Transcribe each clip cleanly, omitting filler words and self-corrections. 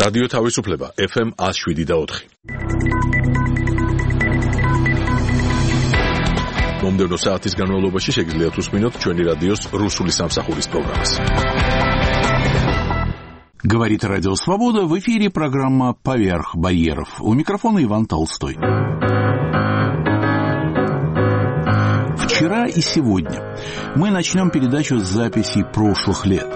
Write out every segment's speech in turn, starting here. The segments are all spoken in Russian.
რადიო თავისუფლება FM 107.4. მომდევნო საათის განმავლობაში შეგიძლიათ უსმინოთ ჩვენი რადიოს რუსული სამსახურის პროგრამას. Говорит Радио Свобода, в эфире программа «Поверх барьеров». У микрофона Иван Толстой. Вчера и сегодня мы начнем передачу с записей прошлых лет.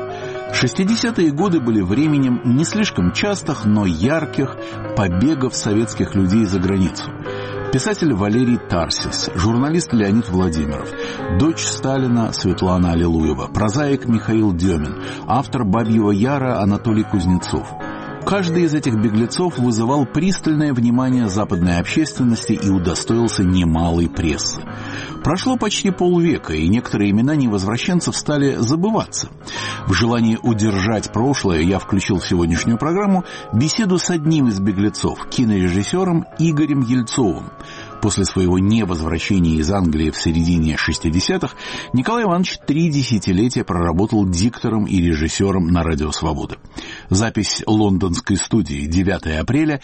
60-е годы были временем не слишком частых, но ярких побегов советских людей за границу. Писатель Валерий Тарсис, журналист Леонид Владимиров, дочь Сталина Светлана Аллилуева, прозаик Михаил Демин, автор «Бабьего Яра» Анатолий Кузнецов. Каждый из этих беглецов вызывал пристальное внимание западной общественности и удостоился немалой прессы. Прошло почти полвека, и некоторые имена невозвращенцев стали забываться. В желании удержать прошлое я включил в сегодняшнюю программу беседу с одним из беглецов, кинорежиссером Игорем Ельцовым. После своего невозвращения из Англии в середине 60-х Николай Иванович 3 десятилетия проработал диктором и режиссером на Радио Свобода. Запись лондонской студии, 9 апреля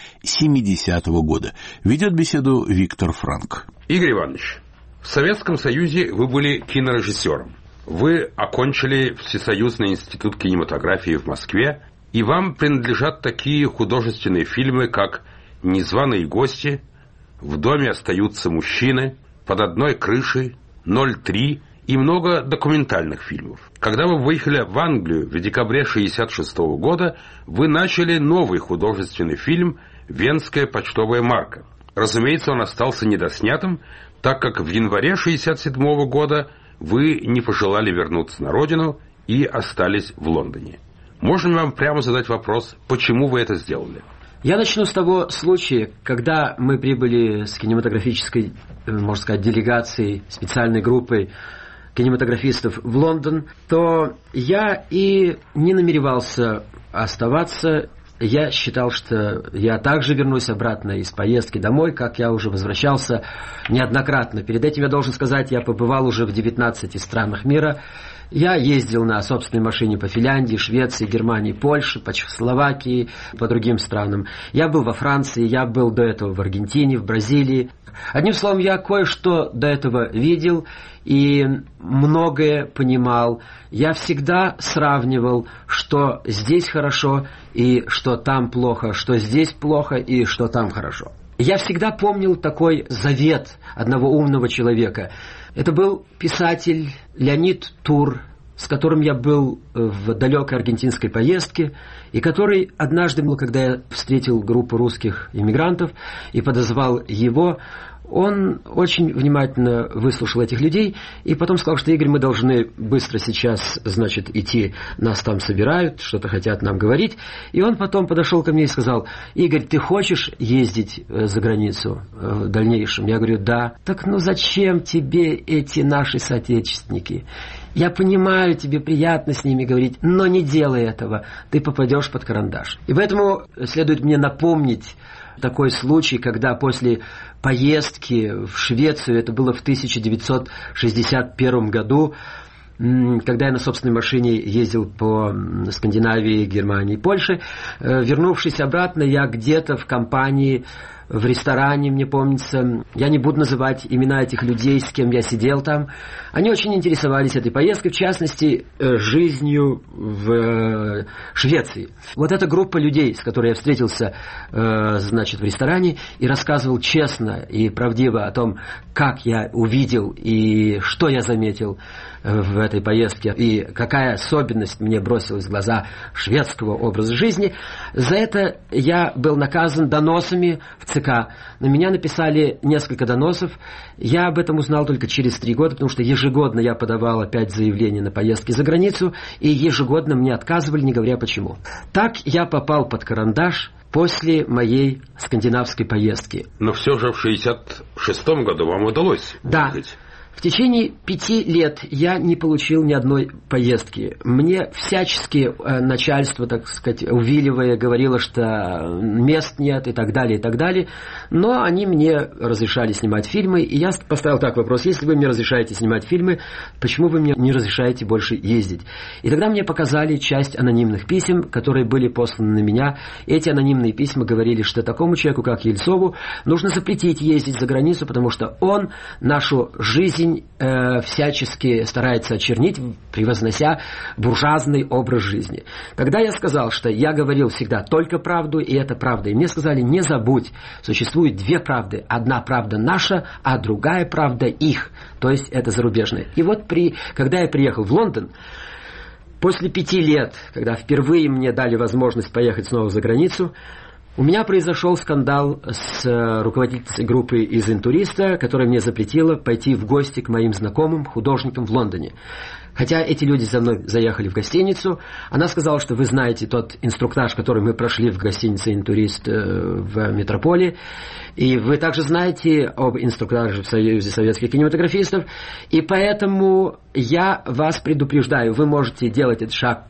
70-го года. Ведет беседу Виктор Франк. Игорь Иванович, в Советском Союзе вы были кинорежиссером. Вы окончили Всесоюзный институт кинематографии в Москве, и вам принадлежат такие художественные фильмы, как «Незваные гости», «В доме остаются мужчины», «Под одной крышей», «03» и много документальных фильмов. Когда вы выехали в Англию в декабре 1966 года, вы начали новый художественный фильм «Венская почтовая марка». Разумеется, он остался недоснятым, так как в январе 1967 года вы не пожелали вернуться на родину и остались в Лондоне. Можно ли вам прямо задать вопрос, почему вы это сделали? Я начну с того случая, когда мы прибыли с кинематографической, можно сказать, делегацией, специальной группой кинематографистов в Лондон, то я и не намеревался оставаться. Я считал, что я также вернусь обратно из поездки домой, как я уже возвращался неоднократно. Перед этим я должен сказать, я побывал уже в 19 странах мира. Я ездил на собственной машине по Финляндии, Швеции, Германии, Польше, по Чехословакии, по другим странам. Я был во Франции, я был до этого в Аргентине, в Бразилии. Одним словом, я кое-что до этого видел и многое понимал. Я всегда сравнивал, что здесь хорошо и что там плохо, что здесь плохо и что там хорошо. Я всегда помнил такой завет одного умного человека. Это был писатель Леонид Тур, с которым я был в далекой аргентинской поездке, и который однажды, когда я встретил группу русских иммигрантов и подозвал его, он очень внимательно выслушал этих людей и потом сказал, что, Игорь, мы должны быстро сейчас, значит, идти, нас там собирают, что-то хотят нам говорить. И он потом подошел ко мне и сказал: Игорь, ты хочешь ездить за границу в дальнейшем? Я говорю: да. Так ну зачем тебе эти наши соотечественники? Я понимаю, тебе приятно с ними говорить, но не делай этого, ты попадешь под карандаш. И поэтому следует мне напомнить такой случай, когда после поездки в Швецию, это было в 1961 году, когда я на собственной машине ездил по Скандинавии, Германии, Польше, вернувшись обратно, я где-то в компании, в ресторане, мне помнится, я не буду называть имена этих людей, с кем я сидел там, они очень интересовались этой поездкой, в частности, жизнью в Швеции. Вот эта группа людей, с которой я встретился, значит, в ресторане, и рассказывал честно и правдиво о том, как я увидел и что я заметил в этой поездке, и какая особенность мне бросилась в глаза шведского образа жизни. За это я был наказан доносами в ЦК. На меня написали несколько доносов. Я об этом узнал только через 3 года, потому что ежегодно я подавал опять заявление на поездки за границу, и ежегодно мне отказывали, не говоря почему. Так я попал под карандаш после моей скандинавской поездки. Но все же в 1966 году вам удалось уехать. Да. В В течение 5 лет я не получил ни одной поездки. Мне всячески начальство, так сказать, увиливая, говорило, что мест нет и так далее, и так далее. Но они мне разрешали снимать фильмы. И я поставил так вопрос: если вы мне разрешаете снимать фильмы, почему вы мне не разрешаете больше ездить? И тогда мне показали часть анонимных писем, которые были посланы на меня. Эти анонимные письма говорили, что такому человеку, как Ельцову, нужно запретить ездить за границу, потому что он нашу жизнь всячески старается очернить, превознося буржуазный образ жизни. Тогда я сказал, что я говорил всегда только правду, и это правда. И мне сказали: не забудь, существует 2 правды. Одна правда наша, а другая правда их. То есть это зарубежная. И вот когда я приехал в Лондон, после 5 лет, когда впервые мне дали возможность поехать снова за границу, у меня произошел скандал с руководительницей группы из «Интуриста», которая мне запретила пойти в гости к моим знакомым художникам в Лондоне. Хотя эти люди за мной заехали в гостиницу, она сказала, что вы знаете тот инструктаж, который мы прошли в гостинице «Интурист» в Метрополе, и вы также знаете об инструктаже в Союзе советских кинематографистов, и поэтому я вас предупреждаю, вы можете делать этот шаг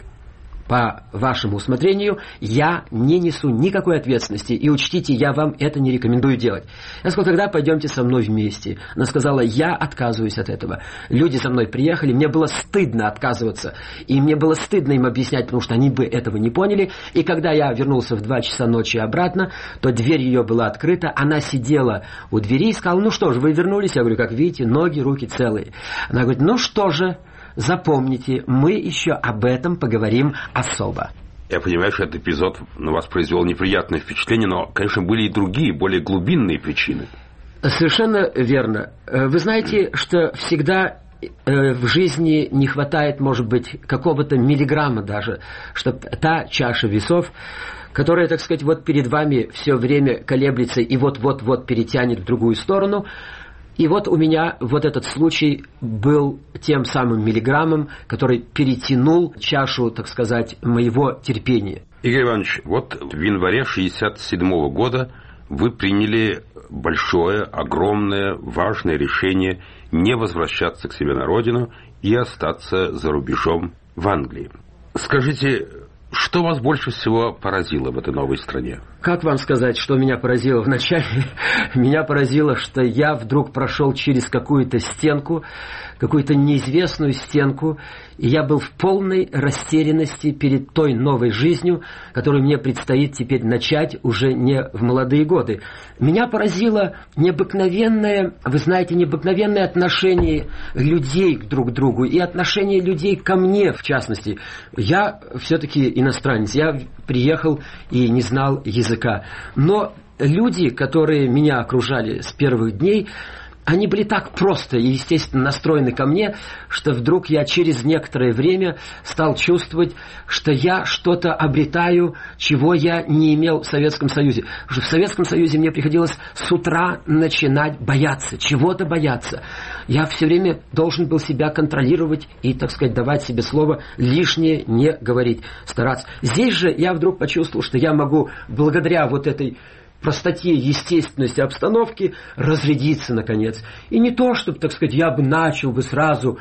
по вашему усмотрению, я не несу никакой ответственности, и учтите, я вам это не рекомендую делать. Я сказал: тогда пойдемте со мной вместе. Она сказала: я отказываюсь от этого. Люди за мной приехали, мне было стыдно отказываться, и мне было стыдно им объяснять, потому что они бы этого не поняли. И когда я вернулся в 2 часа ночи обратно, то дверь ее была открыта, она сидела у двери и сказала: ну что же, вы вернулись? Я говорю: как видите, ноги, руки целые. Она говорит: ну что же, запомните, мы еще об этом поговорим особо. Я понимаю, что этот эпизод на вас произвел неприятное впечатление, но, конечно, были и другие, более глубинные причины. Совершенно верно. Вы знаете, что всегда в жизни не хватает, может быть, какого-то миллиграмма даже, чтобы та чаша весов, которая, так сказать, вот перед вами все время колеблется и вот-вот-вот перетянет в другую сторону. И вот у меня вот этот случай был тем самым миллиграммом, который перетянул чашу, так сказать, моего терпения. Игорь Иванович, вот в январе 1967 года вы приняли большое, огромное, важное решение не возвращаться к себе на родину и остаться за рубежом в Англии. Скажите, что вас больше всего поразило в этой новой стране? Как вам сказать, что меня поразило вначале? Меня поразило, что я вдруг прошел через какую-то стенку, какую-то неизвестную стенку, и я был в полной растерянности перед той новой жизнью, которую мне предстоит теперь начать уже не в молодые годы. Меня поразило необыкновенное, вы знаете, необыкновенное отношение людей друг к другу и отношение людей ко мне, в частности. Я все-таки иностранец, я приехал и не знал языка. Но люди, которые меня окружали с первых дней, они были так просто и, естественно, настроены ко мне, что вдруг я через некоторое время стал чувствовать, что я что-то обретаю, чего я не имел в Советском Союзе. Потому что в Советском Союзе мне приходилось с утра начинать бояться, чего-то бояться. Я все время должен был себя контролировать и, так сказать, давать себе слово лишнее не говорить, стараться. Здесь же я вдруг почувствовал, что я могу благодаря вот этой простоте, естественности обстановки разрядиться, наконец. И не то, чтобы, так сказать, я бы начал бы сразу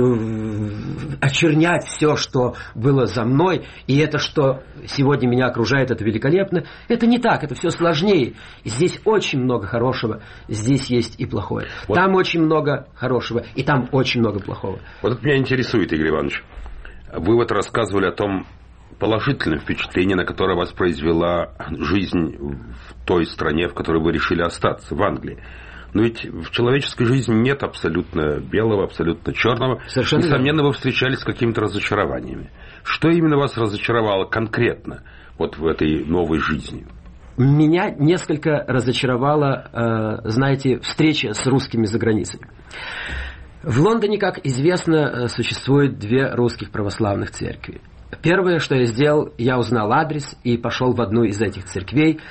очернять все, что было за мной, и это, что сегодня меня окружает, это великолепно. Это не так, это все сложнее. Здесь очень много хорошего, здесь есть и плохое. Вот. Там очень много хорошего, и там очень много плохого. Вот это меня интересует, Игорь Иванович. Вы вот рассказывали о том положительном впечатлении, на которое вас произвела жизнь в той стране, в которой вы решили остаться, в Англии. Но ведь в человеческой жизни нет абсолютно белого, абсолютно черного. Совершенно несомненно, вы встречались с какими-то разочарованиями. Что именно вас разочаровало конкретно вот в этой новой жизни? Меня несколько разочаровала, знаете, встреча с русскими за границей. В Лондоне, как известно, существует 2 русских православных церкви. Первое, что я сделал, я узнал адрес и пошел в одну из этих церквей.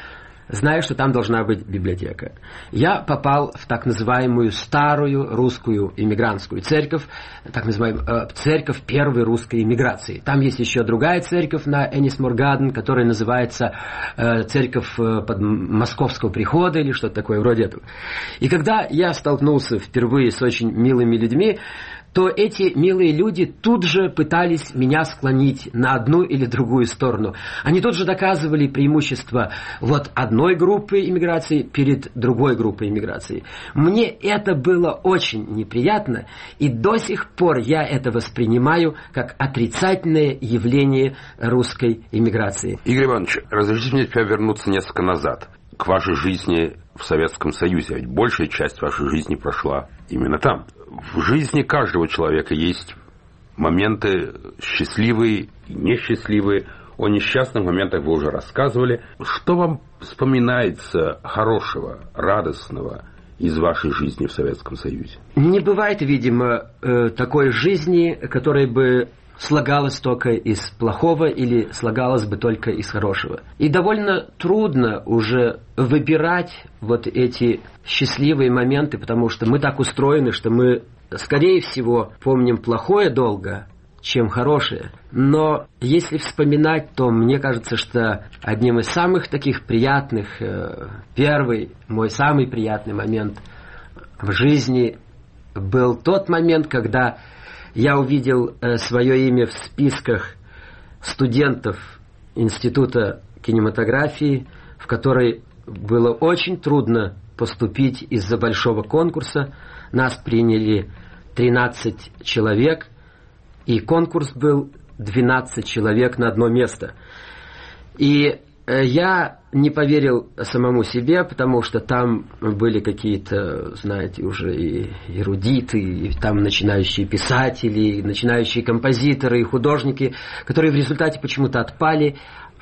зная, что там должна быть библиотека. Я попал в так называемую старую русскую иммигрантскую церковь, так называемую церковь первой русской иммиграции. Там есть еще другая церковь на Энисмор-Гаден, которая называется церковь под Московского прихода или что-то такое вроде этого. И когда я столкнулся впервые с очень милыми людьми, то эти милые люди тут же пытались меня склонить на одну или другую сторону. Они тут же доказывали преимущество вот одной группы иммиграции перед другой группой иммиграции. Мне это было очень неприятно, и до сих пор я это воспринимаю как отрицательное явление русской иммиграции. Игорь Иванович, разрешите мне теперь вернуться несколько назад, к вашей жизни в Советском Союзе. Ведь большая часть вашей жизни прошла именно там. В жизни каждого человека есть моменты счастливые и несчастливые. О несчастных моментах вы уже рассказывали. Что вам вспоминается хорошего, радостного из вашей жизни в Советском Союзе? Не бывает, видимо, такой жизни, которая бы слагалась только из плохого или слагалась бы только из хорошего. И довольно трудно уже выбирать вот эти счастливые моменты, потому что мы так устроены, что мы, скорее всего, помним плохое долго, чем хорошее. Но если вспоминать, то мне кажется, что одним из самых таких приятных, первый, мой самый приятный момент в жизни был тот момент, когда я увидел свое имя в списках студентов Института кинематографии, в который было очень трудно поступить из-за большого конкурса. Нас приняли 13 человек, и конкурс был 12 человек на одно место. И я не поверил самому себе, потому что там были какие-то, знаете, уже и эрудиты, и там начинающие писатели, и начинающие композиторы, и художники, которые в результате почему-то отпали,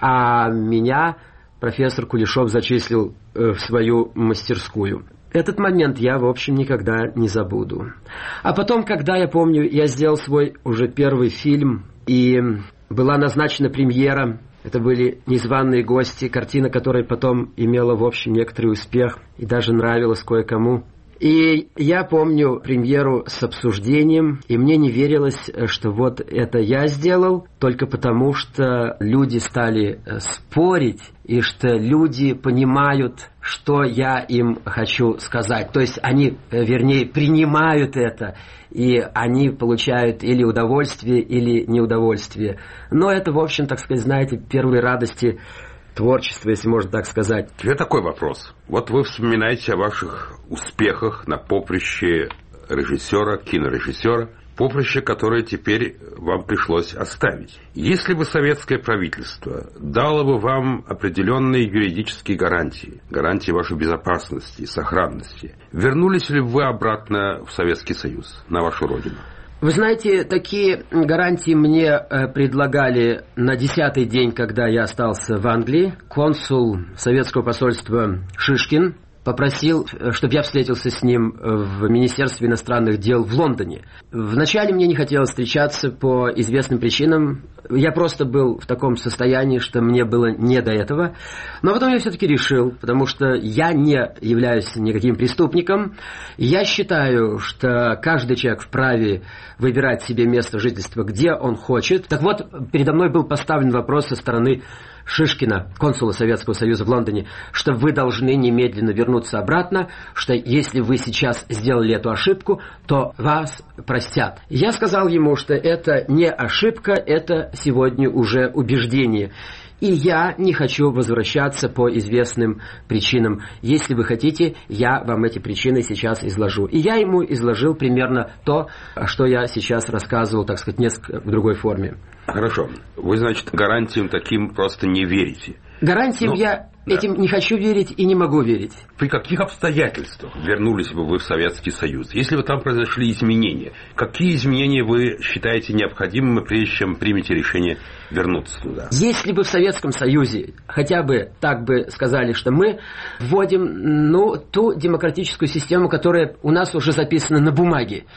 а меня профессор Кулешов зачислил в свою мастерскую. Этот момент я, в общем, никогда не забуду. А потом, когда, я помню, я сделал свой уже первый фильм, и была назначена премьера. Это были незваные гости, картина, которая потом имела, в общем, некоторый успех и даже нравилась кое-кому. И я помню премьеру с обсуждением, и мне не верилось, что вот это я сделал, только потому, что люди стали спорить, и что люди понимают, что я им хочу сказать. То есть они, вернее, принимают это, и они получают или удовольствие, или неудовольствие. Но это, в общем, так сказать, знаете, первые радости творчества, если можно так сказать. Теперь такой вопрос. Вот вы вспоминаете о ваших успехах на поприще режиссера, кинорежиссера, поприще, которое теперь вам пришлось оставить. Если бы советское правительство дало бы вам определенные юридические гарантии вашей безопасности, сохранности, вернулись ли вы обратно в Советский Союз, на вашу родину? Вы знаете, такие гарантии мне предлагали на 10-й день, когда я остался в Англии. Консул советского посольства Шишкин попросил, чтобы я встретился с ним в Министерстве иностранных дел в Лондоне. Вначале мне не хотелось встречаться по известным причинам. Я просто был в таком состоянии, что мне было не до этого. Но потом я все-таки решил, потому что я не являюсь никаким преступником. Я считаю, что каждый человек вправе выбирать себе место жительства, где он хочет. Так вот, передо мной был поставлен вопрос со стороны Шишкина, консула Советского Союза в Лондоне, что вы должны немедленно вернуться обратно, что если вы сейчас сделали эту ошибку, то вас простят. Я сказал ему, что это не ошибка, это сегодня уже убеждение. И я не хочу возвращаться по известным причинам. Если вы хотите, я вам эти причины сейчас изложу. И я ему изложил примерно то, что я сейчас рассказывал, так сказать, несколько в другой форме. Хорошо. Вы, значит, гарантиям таким просто не верите. Гарантиям я этим не хочу верить и не могу верить. При каких обстоятельствах вернулись бы вы в Советский Союз? Если бы там произошли изменения, какие изменения вы считаете необходимыми, прежде чем примете решение вернуться туда? Если бы в Советском Союзе хотя бы так бы сказали, что мы вводим ту демократическую систему, которая у нас уже записана на бумаге,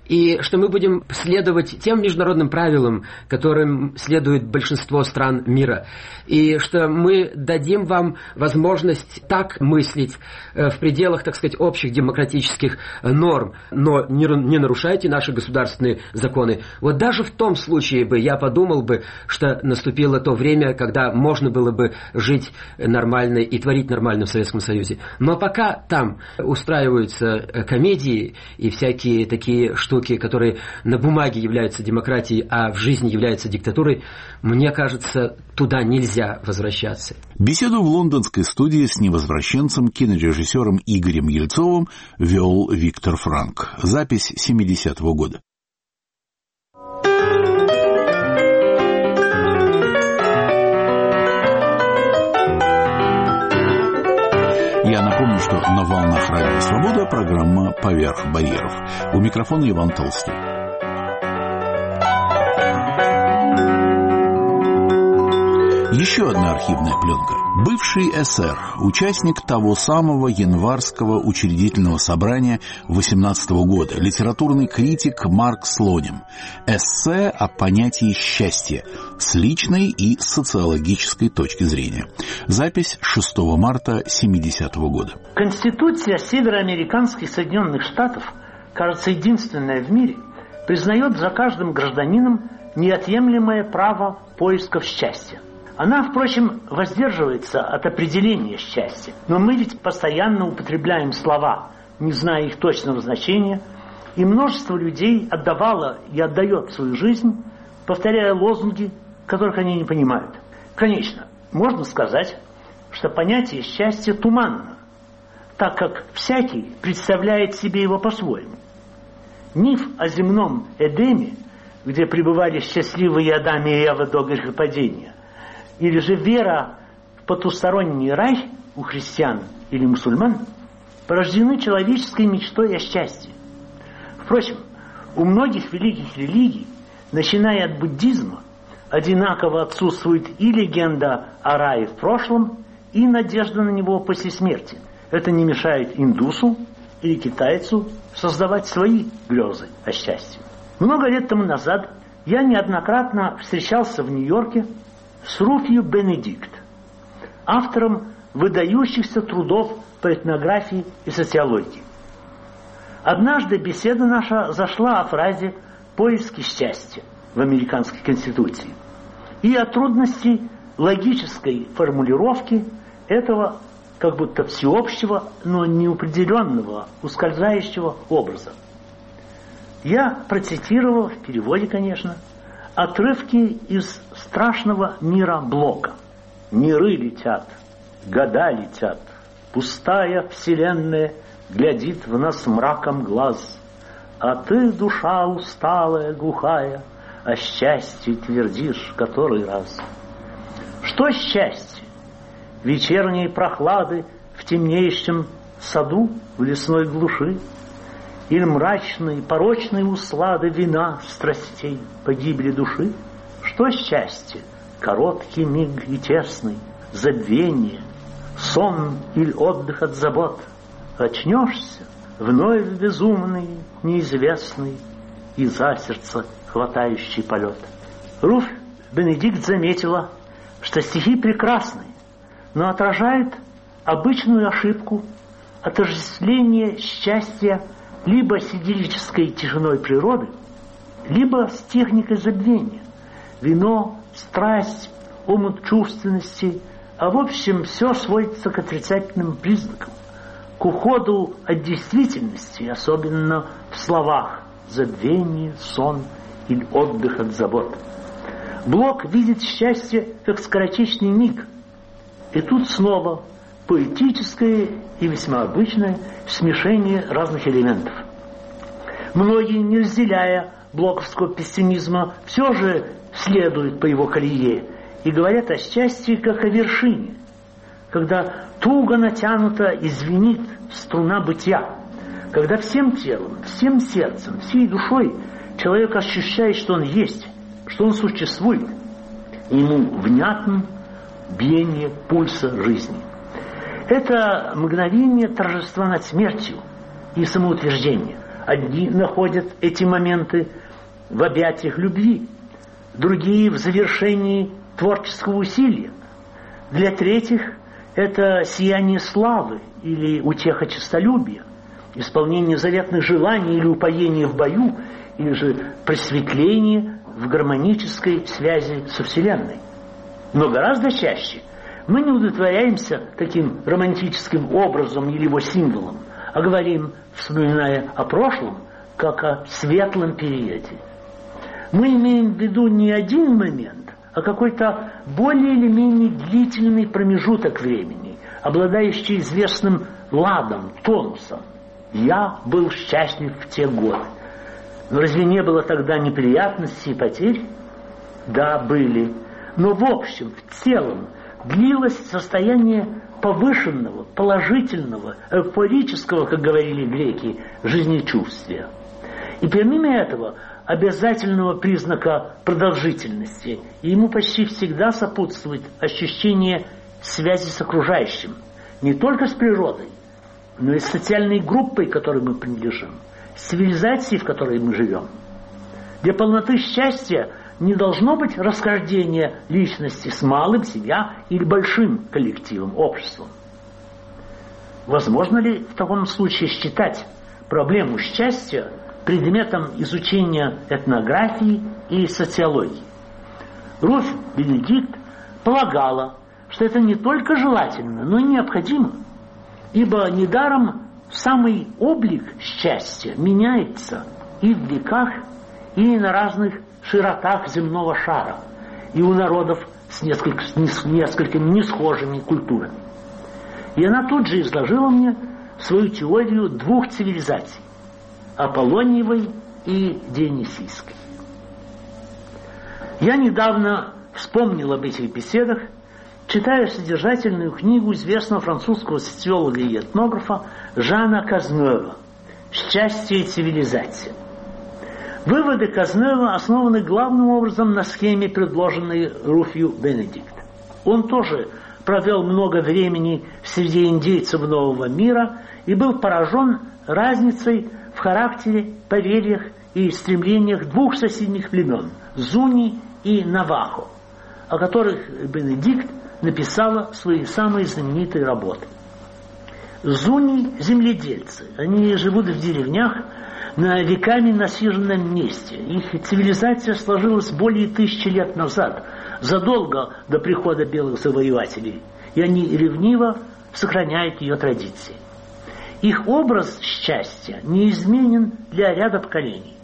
и что мы будем следовать тем международным правилам, которым следует большинство стран мира, и что мы дадим вам возможность так мыслить в пределах, так сказать, общих демократических норм, но не нарушайте наши государственные законы. Вот даже в том случае бы я подумал бы, что наступило то время, когда можно было бы жить нормально и творить нормально в Советском Союзе. Но пока там устраиваются комедии и всякие такие штуки, которые на бумаге являются демократией, а в жизни являются диктатурой, мне кажется, туда нельзя возвращаться. Беседу в лондонской студии с невозвращенцем, кинорежиссером Игорем Ельцовым вел Виктор Франк. Запись 70-го года. Я напомню, что на волнах Радио Свобода программа «Поверх барьеров». У микрофона Иван Толстой. Еще одна архивная пленка. Бывший эсер, участник того самого январского учредительного собрания 18 года, литературный критик Марк Слоним. Эссе о понятии счастья с личной и социологической точки зрения. Запись 6 марта 70-го года. Конституция североамериканских Соединенных Штатов, кажется, единственная в мире, признает за каждым гражданином неотъемлемое право поисков счастья. Она, впрочем, воздерживается от определения счастья. Но мы ведь постоянно употребляем слова, не зная их точного значения, и множество людей отдавало и отдает свою жизнь, повторяя лозунги, которых они не понимают. Конечно, можно сказать, что понятие счастья туманно, так как всякий представляет себе его по-своему. Миф о земном Эдеме, где пребывали счастливые Адам и Ева до грехопадения, или же вера в потусторонний рай у христиан или мусульман, порождены человеческой мечтой о счастье. Впрочем, у многих великих религий, начиная от буддизма, одинаково отсутствует и легенда о рае в прошлом, и надежда на него после смерти. Это не мешает индусу или китайцу создавать свои грезы о счастье. Много лет тому назад я неоднократно встречался в Нью-Йорке с Руфью Бенедикт, автором выдающихся трудов по этнографии и социологии. Однажды беседа наша зашла о фразе «поиски счастья» в американской конституции и о трудности логической формулировки этого как будто всеобщего, но неопределенного, ускользающего образа. Я процитировал, в переводе, конечно, отрывки из страшного мира Блока. Миры летят, года летят, пустая вселенная глядит в нас мраком глаз. А ты, душа усталая, глухая, о счастье твердишь который раз. Что счастье? Вечерние прохлады в темнеющем саду в лесной глуши? Или мрачные, порочные услады вина страстей погибли души? Что счастье? Короткий миг и тесный, забвение, сон или отдых от забот. Очнешься, вновь безумный, неизвестный и за сердце хватающий полет. Руфь Бенедикт заметила, что стихи прекрасны, но отражают обычную ошибку отождествления счастья либо с идиллической тишиной природы, либо с техникой забвения. Вино, страсть, омут чувственности, а в общем все сводится к отрицательным признакам, к уходу от действительности, особенно в словах забвение, сон или отдых от забот. Блок видит счастье как скоротечный миг. И тут снова поэтическое и весьма обычное смешение разных элементов. Многие, не разделяя блоковского пессимизма, все же следуют по его колее и говорят о счастье как о вершине, когда туго натянута и звенит струна бытия, когда всем телом, всем сердцем, всей душой человек ощущает, что он есть, что он существует, и ему внятно биение пульса жизни. Это мгновение торжества над смертью и самоутверждения. Одни находят эти моменты в объятиях любви, другие в завершении творческого усилия. Для третьих это сияние славы или утеха честолюбия, исполнение заветных желаний или упоение в бою, или же просветление в гармонической связи со Вселенной. Но гораздо чаще мы не удовлетворяемся таким романтическим образом или его символом, а говорим, вспоминая о прошлом, как о светлом периоде. Мы имеем в виду не один момент, а какой-то более или менее длительный промежуток времени, обладающий известным ладом, тонусом. Я был счастлив в те годы. Но разве не было тогда неприятностей и потерь? Да, были. Но в общем, в целом, длилось состояние повышенного, положительного, эйфорического, как говорили греки, жизнечувствия. И помимо этого, обязательного признака продолжительности, ему почти всегда сопутствует ощущение связи с окружающим, не только с природой, но и с социальной группой, к которой мы принадлежим, с цивилизацией, в которой мы живем. Для полноты счастья не должно быть расхождения личности с малым, семья, или большим коллективом, обществом. Возможно ли в таком случае считать проблему счастья предметом изучения этнографии и социологии? Руфь Бенедикт полагала, что это не только желательно, но и необходимо, ибо недаром самый облик счастья меняется и в веках, и на разных широтах земного шара, и у народов с несколькими несхожими культурами. И она тут же изложила мне свою теорию двух цивилизаций – Аполлониевой и Дионисийской. Я недавно вспомнил об этих беседах, читая содержательную книгу известного французского социолога и этнографа Жана Казнева «Счастье и цивилизация». Выводы Казнева основаны главным образом на схеме, предложенной Руфью Бенедикт. Он тоже провел много времени среди индейцев Нового мира и был поражен разницей в характере, поверьях и стремлениях двух соседних племен – Зуни и Навахо, о которых Бенедикт написала свои самые знаменитые работы. Зуни – земледельцы. Они живут в деревнях на веками насиженном месте. Их цивилизация сложилась более 1000 лет назад, задолго до прихода белых завоевателей, и они ревниво сохраняют ее традиции. Их образ счастья неизменен для ряда поколений.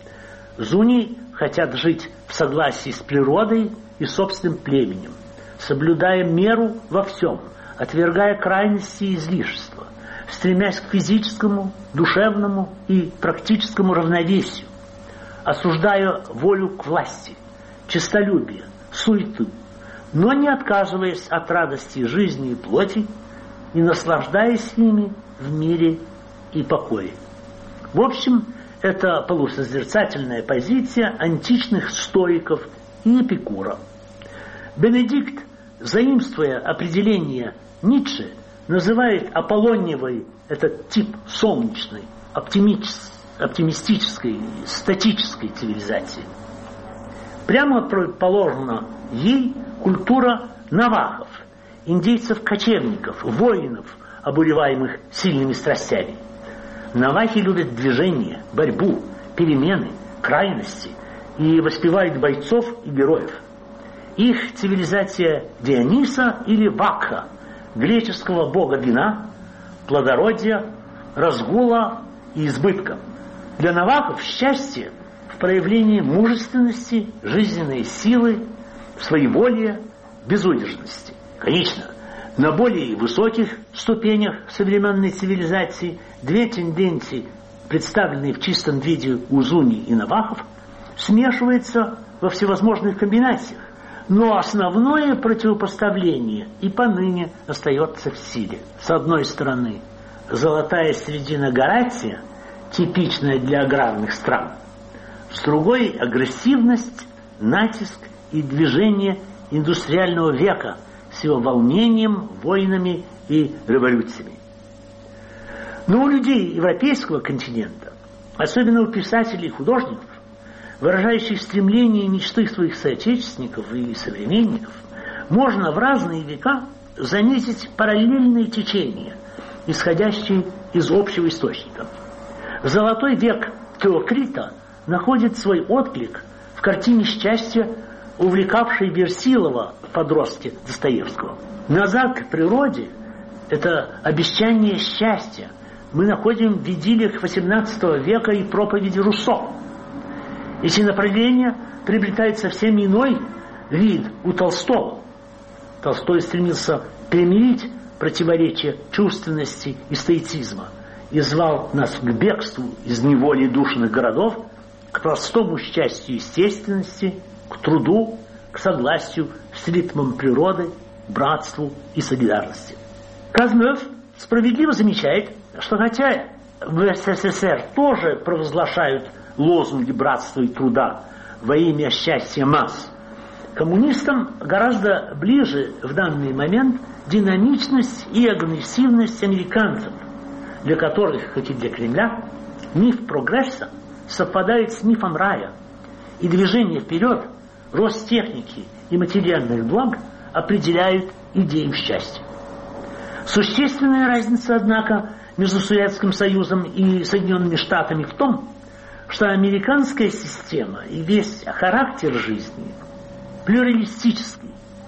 Зуни хотят жить в согласии с природой и собственным племенем, соблюдая меру во всем, отвергая крайности и излишества, стремясь к физическому, душевному и практическому равновесию, осуждая волю к власти, честолюбие, суету, но не отказываясь от радости жизни и плоти и наслаждаясь ими в мире и покое. В общем, это полусозерцательная позиция античных стоиков и Эпикура. Бенедикт, заимствуя определение Ницше, называет Аполлониевой этот тип солнечной, оптимистической, статической цивилизации. Прямо противоположна ей культура навахов, индейцев-кочевников, воинов, обуреваемых сильными страстями. Навахи любят движение, борьбу, перемены, крайности и воспевают бойцов и героев. Их цивилизация Диониса или Вакха, греческого бога вина, плодородия, разгула и избытка. Для навахов счастье в проявлении мужественности, жизненной силы, своеволия, безудержности. Конечно, на более высоких ступенях современной цивилизации две тенденции, представленные в чистом виде у Зуни и навахов, смешиваются во всевозможных комбинациях, но основное противопоставление и поныне остается в силе. С одной стороны, золотая середина Горатия, типичная для аграрных стран. С другой – агрессивность, натиск и движение индустриального века с его волнением, войнами и революциями. Но у людей европейского континента, особенно у писателей и художников, выражающих стремления и мечты своих соотечественников и современников, можно в разные века заметить параллельные течения, исходящие из общего источника. Золотой век Теокрита находит свой отклик в картине «Счастье», увлекавшей Версилова в подростке Достоевского. «Назад к природе» – это обещание счастья. Мы находим в идиллиях XVIII века и проповеди Руссо. Эти направления приобретают совсем иной вид у Толстого. Толстой стремился примирить противоречия чувственности и стоицизма и звал нас к бегству из неволи душных городов, к простому счастью естественности, к труду, к согласию с ритмом природы, братству и солидарности. Казмёв справедливо замечает, что хотя в СССР тоже провозглашают лозунги братства и труда во имя счастья масс, коммунистам гораздо ближе в данный момент динамичность и агрессивность американцев, для которых, как и для Кремля, миф прогресса совпадает с мифом рая, и движение вперед, рост техники и материальных благ определяют идею счастья. Существенная разница, однако, между Советским Союзом и Соединенными Штатами в том, что американская система и весь характер жизни плюралистический.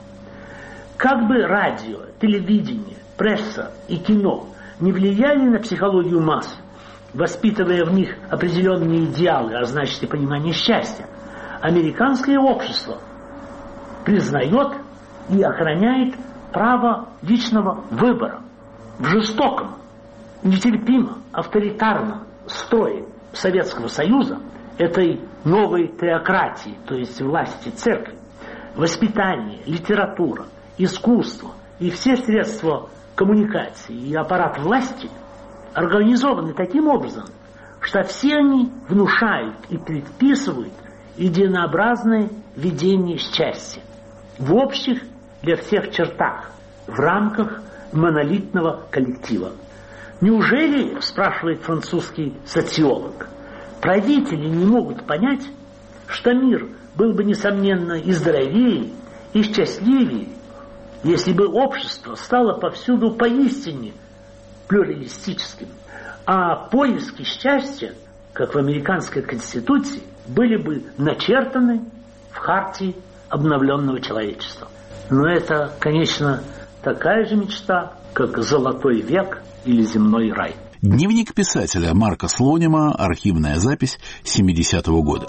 Как бы радио, телевидение, пресса и кино не влияли на психологию масс, воспитывая в них определенные идеалы, а значит и понимание счастья, американское общество признает и охраняет право личного выбора в жестоком, нетерпимо, авторитарном строе Советского Союза, этой новой теократии, то есть власти церкви. Воспитание, литература, искусство и все средства коммуникации и аппарат власти организованы таким образом, что все они внушают и предписывают единообразное видение счастья в общих для всех чертах, в рамках монолитного коллектива. Неужели, спрашивает французский социолог, правители не могут понять, что мир был бы, несомненно, и здоровее, и счастливее, если бы общество стало повсюду поистине плюралистическим, а поиски счастья, как в американской конституции, были бы начертаны в хартии обновленного человечества. Но это, конечно, такая же мечта, как золотой век или земной рай. Дневник писателя Марка Слонима, архивная запись 70-го года.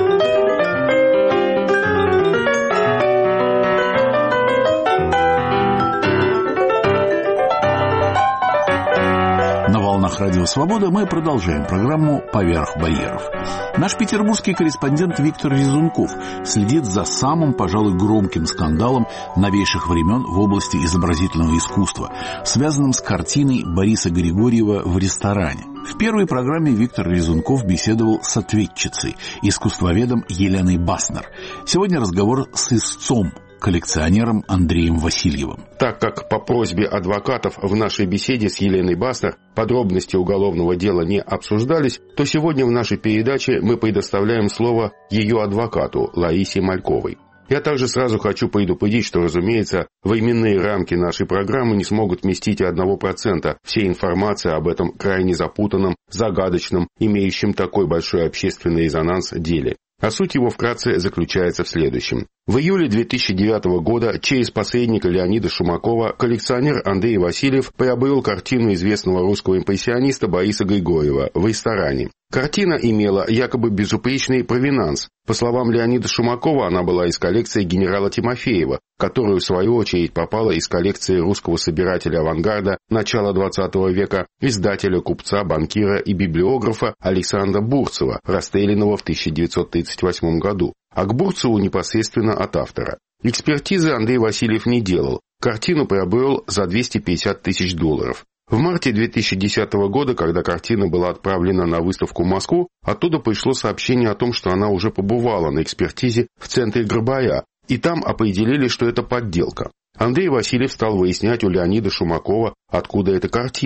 На волнах Радио Свобода мы продолжаем программу «Поверх барьеров». Наш петербургский корреспондент Виктор Резунков следит за самым, пожалуй, громким скандалом новейших времен в области изобразительного искусства, связанным с картиной Бориса Григорьева «В ресторане». В первой программе Виктор Резунков беседовал с ответчицей, искусствоведом Еленой Баснер. Сегодня разговор с истцом, коллекционером Андреем Васильевым. Так как по просьбе адвокатов в нашей беседе с Еленой Баснер подробности уголовного дела не обсуждались, то сегодня в нашей передаче мы предоставляем слово ее адвокату Ларисе Мальковой. Я также сразу хочу предупредить, что, разумеется, временные рамки нашей программы не смогут вместить и 1% всей информации об этом крайне запутанном, загадочном, имеющем такой большой общественный резонанс деле. А суть его вкратце заключается в следующем. В июле 2009 года через посредника Леонида Шумакова коллекционер Андрей Васильев приобрел картину известного русского импрессиониста Бориса Григорьева «В ресторане». Картина имела якобы безупречный провинанс. По словам Леонида Шумакова, она была из коллекции генерала Тимофеева, которая в свою очередь попала из коллекции русского собирателя авангарда начала XX века, издателя, купца, банкира и библиографа Александра Бурцева, расстрелянного в 1938 году, а к Бурцеву непосредственно от автора. Экспертизы Андрей Васильев не делал, картину приобрел за $250 тысяч. В марте 2010 года, когда картина была отправлена на выставку в Москву, оттуда пришло сообщение о том, что она уже побывала на экспертизе в центре Грабаря, и там определили, что это подделка. Андрей Васильев стал выяснять у Леонида Шумакова, откуда эта картина.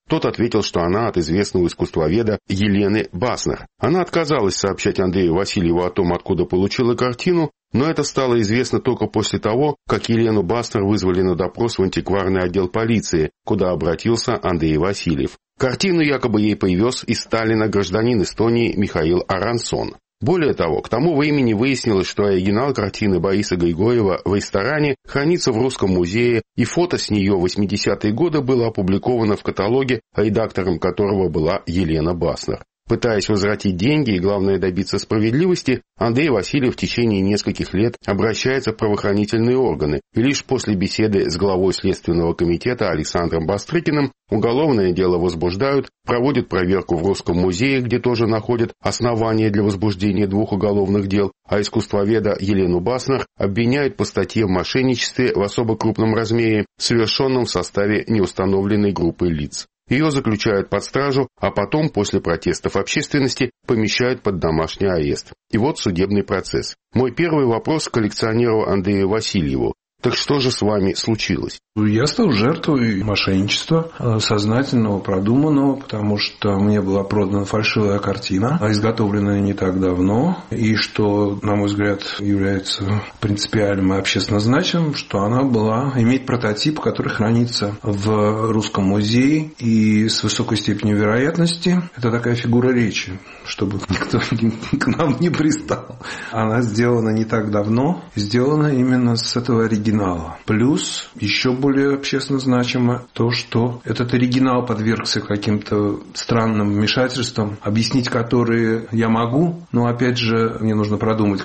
Тот ответил, что она от известного искусствоведа Елены Баснер. Она отказалась сообщать Андрею Васильеву о том, откуда получила картину, но это стало известно только после того, как Елену Баснер вызвали на допрос в антикварный отдел полиции, куда обратился Андрей Васильев. Картину якобы ей привез из Сталина гражданин Эстонии Михаил Арансон. Более того, к тому времени выяснилось, что оригинал картины Бориса Григорьева в ресторане хранится в Русском музее, и фото с нее в 80-е годы было опубликовано в каталоге, редактором которого была Елена Баснер. Пытаясь возвратить деньги и, главное, добиться справедливости, Андрей Васильев в течение нескольких лет обращается в правоохранительные органы, и лишь после беседы с главой Следственного комитета Александром Бастрыкиным уголовное дело возбуждают, проводят проверку в Русском музее, где тоже находят основания для возбуждения 2 уголовных дел, а искусствоведа Елену Баснер обвиняют по статье в мошенничестве в особо крупном размере, совершенном в составе неустановленной группы лиц. Ее заключают под стражу, а потом, после протестов общественности, помещают под домашний арест. И вот судебный процесс. Мой первый вопрос к коллекционеру Андрею Васильеву. Так что же с вами случилось? Я стал жертвой мошенничества, сознательного, продуманного, потому что мне была продана фальшивая картина, изготовленная не так давно, и что, на мой взгляд, является принципиальным и общественно значимым, что она имеет прототип, который хранится в Русском музее, и с высокой степенью вероятности это такая фигура речи, чтобы никто к нам не пристал. Она сделана не так давно, сделана именно с этого оригинала. Плюс еще более общественно значимо то, что этот оригинал подвергся каким-то странным вмешательствам, объяснить которые я могу, но опять же мне нужно продумать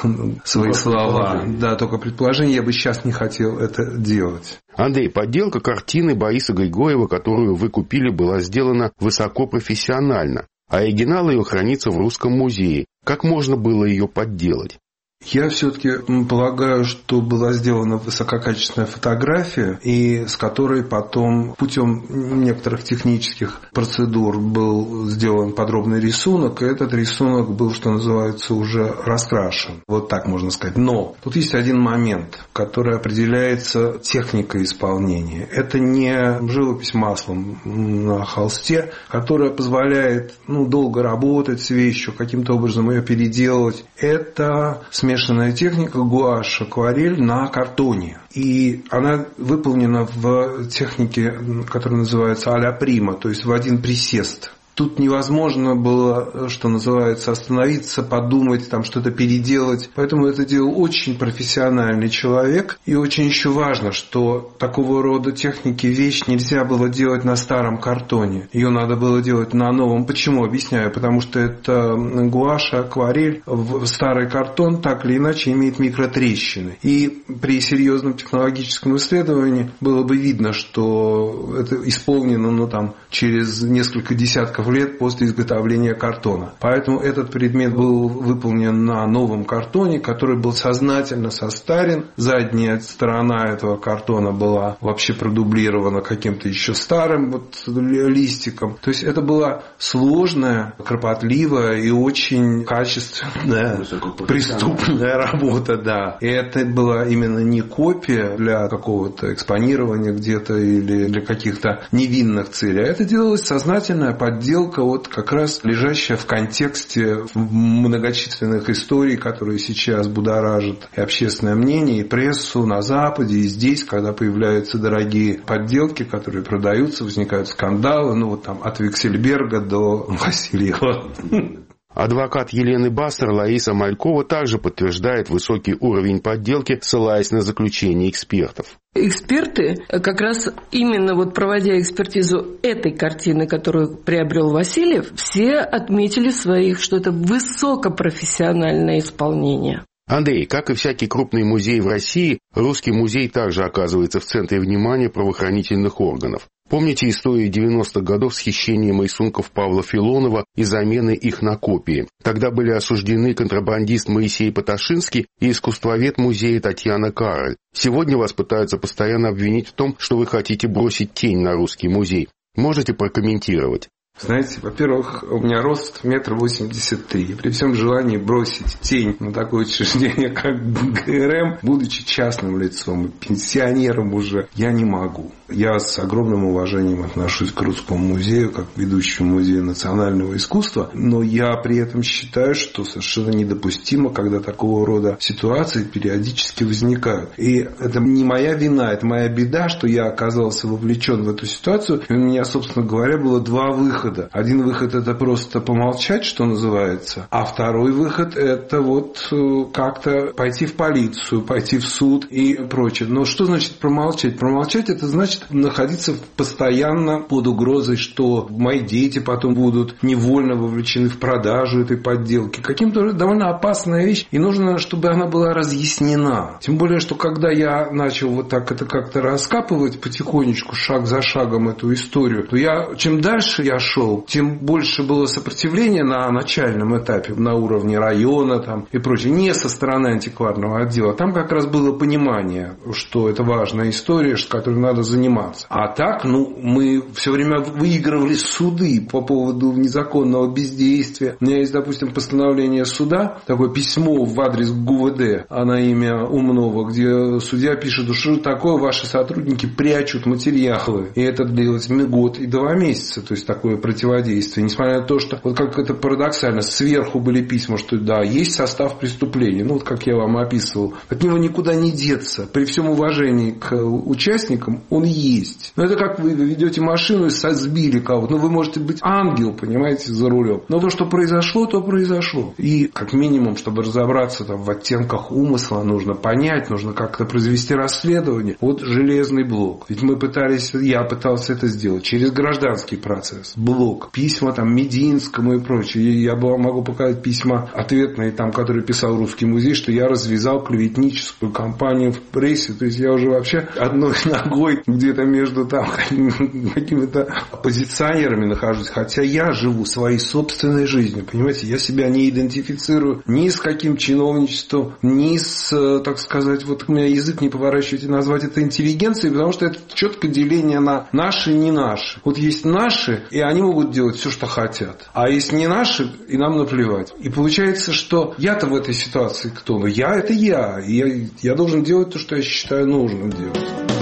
свои слова. Да, только предположение, я бы сейчас не хотел это делать. Андрей, подделка картины Бориса Григорьева, которую вы купили, была сделана высокопрофессионально, а оригинал ее хранится в Русском музее. Как можно было ее подделать? Я все-таки полагаю, что была сделана высококачественная фотография, и с которой потом путем некоторых технических процедур был сделан подробный рисунок, и этот рисунок был, что называется, уже раскрашен. Вот так можно сказать. Но тут есть один момент, который определяется техникой исполнения. Это не живопись маслом на холсте, которая позволяет долго работать с вещью, каким-то образом ее переделывать. Это смешанная техника гуашь, акварель на картоне. И она выполнена в технике, которая называется а-ля прима, то есть в один присест. Тут невозможно было, что называется, остановиться, подумать, что-то переделать. Поэтому это делал очень профессиональный человек. И очень еще важно, что такого рода техники вещь нельзя было делать на старом картоне. Ее надо было делать на новом. Почему? Объясняю. Потому что это гуашь, акварель в старый картон так или иначе имеет микротрещины. И при серьезном технологическом исследовании было бы видно, что это исполнено через несколько десятков лет после изготовления картона. Поэтому этот предмет был выполнен на новом картоне, который был сознательно состарен. Задняя сторона этого картона была вообще продублирована каким-то еще старым листиком. То есть это была сложная, кропотливая и очень качественная, преступная работа. Да. И это была именно не копия для какого-то экспонирования где-то или для каких-то невинных целей. Это делалась сознательная подделка, как раз лежащая в контексте многочисленных историй, которые сейчас будоражат и общественное мнение, и прессу на Западе, и здесь, когда появляются дорогие подделки, которые продаются, возникают скандалы, от Виксельберга до Васильева. Адвокат Елены Баснер Лариса Малькова также подтверждает высокий уровень подделки, ссылаясь на заключение экспертов. Эксперты, как раз именно проводя экспертизу этой картины, которую приобрел Васильев, все отметили что это высокопрофессиональное исполнение. Андрей, как и всякий крупный музей в России, Русский музей также оказывается в центре внимания правоохранительных органов. Помните историю 90-х годов с хищением рисунков Павла Филонова и замены их на копии? Тогда были осуждены контрабандист Моисей Поташинский и искусствовед музея Татьяна Кароль. Сегодня вас пытаются постоянно обвинить в том, что вы хотите бросить тень на Русский музей. Можете прокомментировать? Знаете, во-первых, у меня рост 1,83 м. И при всем желании бросить тень на такое учреждение, как ГРМ, будучи частным лицом, пенсионером уже, я не могу. Я с огромным уважением отношусь к Русскому музею, как к ведущему музею национального искусства, но я при этом считаю, что совершенно недопустимо, когда такого рода ситуации периодически возникают. И это не моя вина, это моя беда, что я оказался вовлечен в эту ситуацию. И у меня, собственно говоря, было два выхода. Один выход – это просто помолчать, что называется, а второй выход – это вот как-то пойти в полицию, пойти в суд и прочее. Но что значит промолчать? Промолчать – это значит находиться постоянно под угрозой, что мои дети потом будут невольно вовлечены в продажу этой подделки. Каким-то довольно опасная вещь, и нужно, чтобы она была разъяснена. Тем более, что когда я начал вот так это как-то раскапывать потихонечку, шаг за шагом эту историю, то чем дальше я шел, тем больше было сопротивления на начальном этапе, на уровне района там, и прочее, не со стороны антикварного отдела. Там как раз было понимание, что это важная история, с которой надо заниматься. А так, мы все время выигрывали суды по поводу незаконного бездействия. У меня есть, допустим, постановление суда, такое письмо в адрес ГУВД, на имя Умнова, где судья пишет, что такое ваши сотрудники прячут материалы. И это длилось год и 2 месяца, то есть такое противодействие. Несмотря на то, что, вот как это парадоксально, сверху были письма, что да, есть состав преступления, вот как я вам описывал, от него никуда не деться. При всем уважении к участникам он есть. Но это как вы ведете машину и сбили кого-то. Вы можете быть ангел, понимаете, за рулем. Но то, что произошло, то произошло. И как минимум, чтобы разобраться в оттенках умысла, нужно понять, нужно как-то произвести расследование. Вот железный блок. Ведь я пытался это сделать через гражданский процесс. Блок, письма Мединскому и прочее. Я могу показать письма ответные, которые писал Русский музей, что я развязал клеветническую кампанию в прессе. То есть я уже вообще одной ногой где-то между какими-то оппозиционерами нахожусь. Хотя я живу своей собственной жизнью. Понимаете, я себя не идентифицирую ни с каким чиновничеством, ни с, так сказать, вот у меня язык не поворачиваает назвать это интеллигенцией, потому что это четкое деление на наши и не наши. Вот есть наши, и они могут делать все, что хотят. А есть не наши, и нам наплевать. И получается, что я-то в этой ситуации кто? Я – это я. И я должен делать то, что я считаю нужным делать.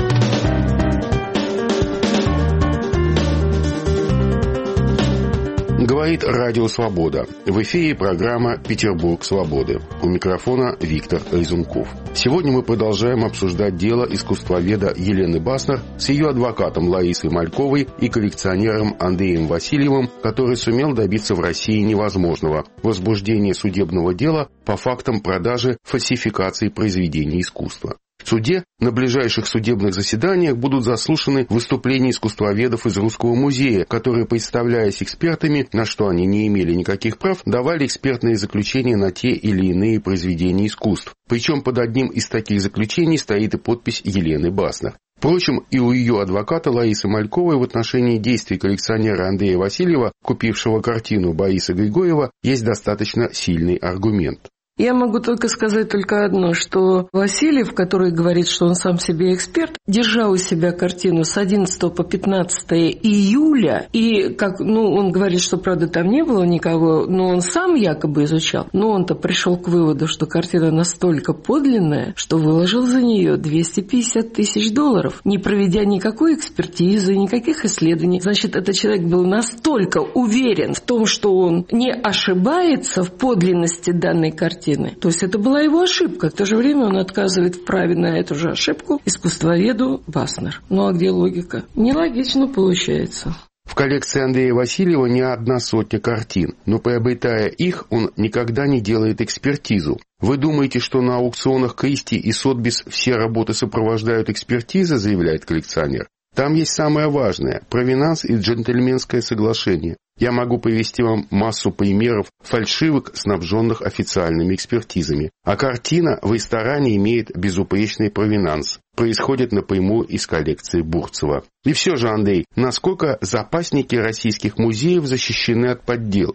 Говорит Радио Свобода. В эфире программа «Петербург свободы». У микрофона Виктор Резунков. Сегодня мы продолжаем обсуждать дело искусствоведа Елены Баснер с ее адвокатом Лаисой Мальковой и коллекционером Андреем Васильевым, который сумел добиться в России невозможного – возбуждения судебного дела по фактам продажи фальсификации произведений искусства. В суде на ближайших судебных заседаниях будут заслушаны выступления искусствоведов из Русского музея, которые, представляясь экспертами, на что они не имели никаких прав, давали экспертные заключения на те или иные произведения искусств. Причем под одним из таких заключений стоит и подпись Елены Баснер. Впрочем, и у ее адвоката Лаисы Мальковой в отношении действий коллекционера Андрея Васильева, купившего картину Бориса Григорьева, есть достаточно сильный аргумент. Я могу только сказать одно, что Васильев, который говорит, что он сам себе эксперт, держал у себя картину с 11 по 15 июля, и он говорит, что, правда, там не было никого, но он сам якобы изучал. Но он-то пришел к выводу, что картина настолько подлинная, что выложил за нее $250 тысяч, не проведя никакой экспертизы, никаких исследований. Значит, этот человек был настолько уверен в том, что он не ошибается в подлинности данной картины. То есть это была его ошибка. В то же время он отказывает в праве на эту же ошибку искусствоведу Баснер. Ну а где логика? Нелогично получается. В коллекции Андрея Васильева не 100 картин, но приобретая их, он никогда не делает экспертизу. Вы думаете, что на аукционах Кристи и Сотбис все работы сопровождают экспертизы, заявляет коллекционер? Там есть самое важное – провинанс и джентльменское соглашение. Я могу привести вам массу примеров фальшивок, снабженных официальными экспертизами. А картина в ресторане имеет безупречный провинанс. Происходит напрямую из коллекции Бурцева. И все же, Андрей, насколько запасники российских музеев защищены от подделок?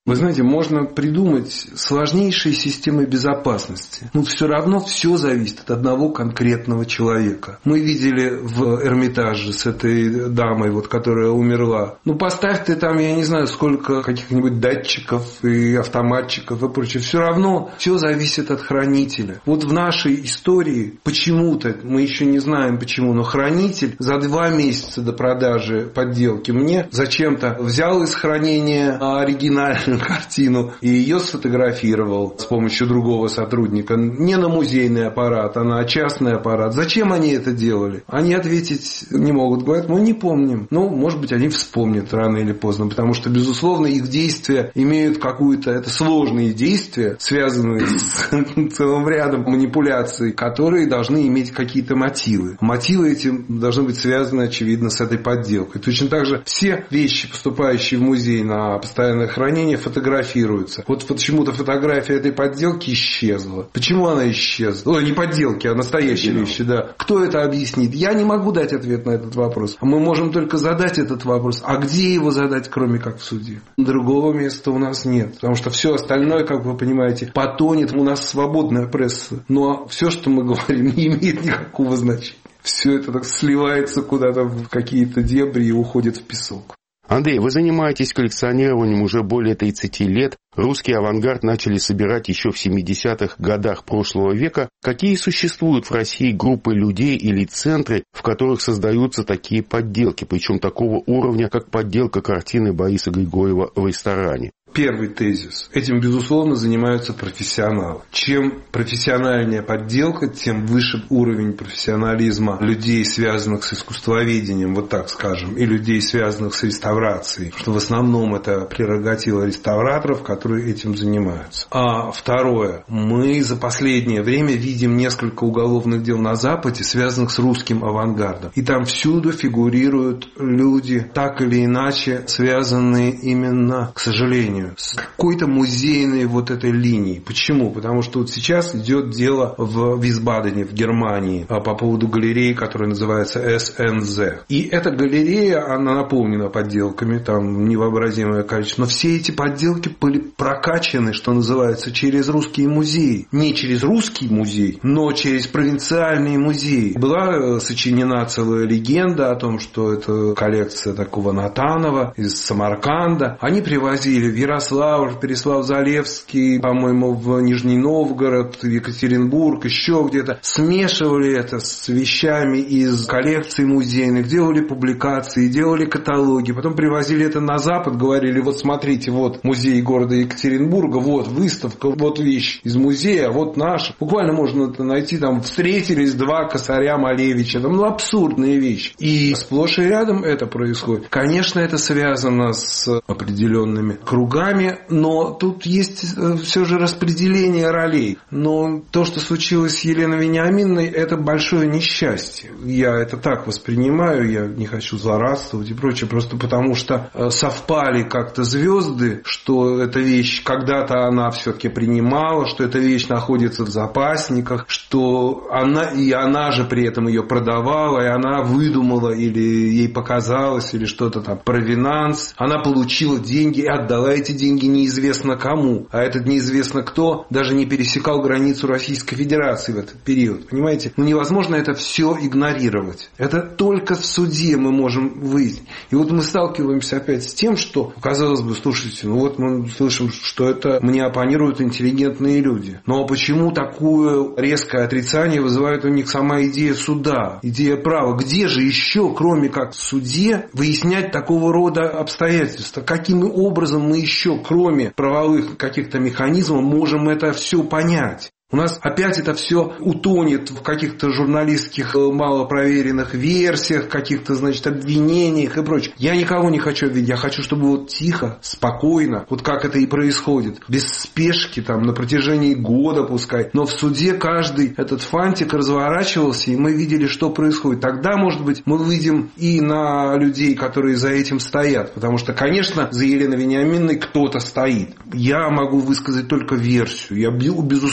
Вы знаете, можно придумать сложнейшие системы безопасности. Но все равно все зависит от одного конкретного человека. Мы видели в Эрмитаже с этой дамой, вот, которая умерла. Ну, поставь ты там, я не знаю, сколько каких-нибудь датчиков и автоматчиков и прочее. Все равно все зависит от хранителя. Вот в нашей истории почему-то, мы еще не знаем почему, но хранитель за 2 месяца до продажи подделки мне зачем-то взял из хранения оригинальную картину и ее сфотографировал с помощью другого сотрудника. Не на музейный аппарат, а на частный аппарат. Зачем они это делали? Они ответить не могут. Говорят, мы не помним. Ну, может быть, они вспомнят рано или поздно, потому что, безусловно, их действия имеют какую-то... Это сложные действия, связанные с целым рядом манипуляций, которые должны иметь какие-то мотивы. Мотивы эти должны быть связаны, очевидно, с этой подделкой. Точно так же все вещи, поступающие в музей на постоянное хранение, фотографируются. Вот почему-то фотография этой подделки исчезла. Почему она исчезла? Не подделки, а настоящие вещи, да. Кто это объяснит? Я не могу дать ответ на этот вопрос. Мы можем только задать этот вопрос. А где его задать, кроме как в суде? Другого места у нас нет. Потому что все остальное, как вы понимаете, потонет. У нас свободная пресса. Но все, что мы говорим, не имеет никакого значения. Все это так сливается куда-то в какие-то дебри и уходит в песок. Андрей, вы занимаетесь коллекционированием уже более 30 лет. Русский авангард начали собирать еще в 70-х годах прошлого века. Какие существуют в России группы людей или центры, в которых создаются такие подделки, причем такого уровня, как подделка картины Бориса Григорьева в ресторане? Первый тезис. Этим, безусловно, занимаются профессионалы. Чем профессиональнее подделка, тем выше уровень профессионализма людей, связанных с искусствоведением, вот так скажем, и людей, связанных с реставрацией. Что в основном это прерогатива реставраторов, которые этим занимаются. А второе. Мы за последнее время видим несколько уголовных дел на Западе, связанных с русским авангардом. И там всюду фигурируют люди, так или иначе, связанные именно, к сожалению, с какой-то музейной вот этой линией. Почему? Потому что вот сейчас идет дело в Висбадене, в Германии, по поводу галереи, которая называется СНЗ. И эта галерея, она наполнена подделками, там невообразимое количество. Но все эти подделки были прокачаны, что называется, через русские музеи. Не через русский музей, но через провинциальные музеи. Была сочинена целая легенда о том, что это коллекция такого Натанова из Самарканда. Они привозили в Ярославль, Переслав-Залевский, по-моему, в Нижний Новгород, в Екатеринбург, еще где-то. Смешивали это с вещами из коллекций музейных, делали публикации, делали каталоги. Потом привозили это на Запад, говорили, вот смотрите, вот музей города Екатеринбурга, вот выставка, вот вещь из музея, вот наша. Буквально можно это найти, там встретились 2 косаря Малевича. Там, абсурдные вещи. И сплошь и рядом это происходит. Конечно, это связано с определенными кругами, но тут есть все же распределение ролей. Но то, что случилось с Еленой Вениаминовной, это большое несчастье. Я это так воспринимаю, я не хочу злорадствовать и прочее, просто потому что совпали как-то звезды, что эта вещь когда-то она все-таки принимала, что эта вещь находится в запасниках, что она же при этом ее продавала, и она выдумала, или ей показалось, или что-то там, провинанс. Она получила деньги и отдала эти деньги неизвестно кому, а этот неизвестно кто даже не пересекал границу Российской Федерации в этот период. Понимаете? Невозможно это все игнорировать. Это только в суде мы можем выяснить. И вот мы сталкиваемся опять с тем, что, казалось бы, слушайте, вот мы слышим, что это мне оппонируют интеллигентные люди. Но почему такое резкое отрицание вызывает у них сама идея суда, идея права? Где же еще, кроме как в суде, выяснять такого рода обстоятельства? Каким образом мы еще, кроме правовых каких-то механизмов, можем это все понять? У нас опять это все утонет в каких-то журналистских малопроверенных версиях, каких-то, обвинениях и прочем. Я никого не хочу обвинить. Я хочу, чтобы вот тихо, спокойно, вот как это и происходит, без спешки, там, на протяжении года пускай. Но в суде каждый этот фантик разворачивался, и мы видели, что происходит. Тогда, может быть, мы выйдем и на людей, которые за этим стоят. Потому что, конечно, за Еленой Вениаминовной кто-то стоит. Я могу высказать только версию. Я, безусловно,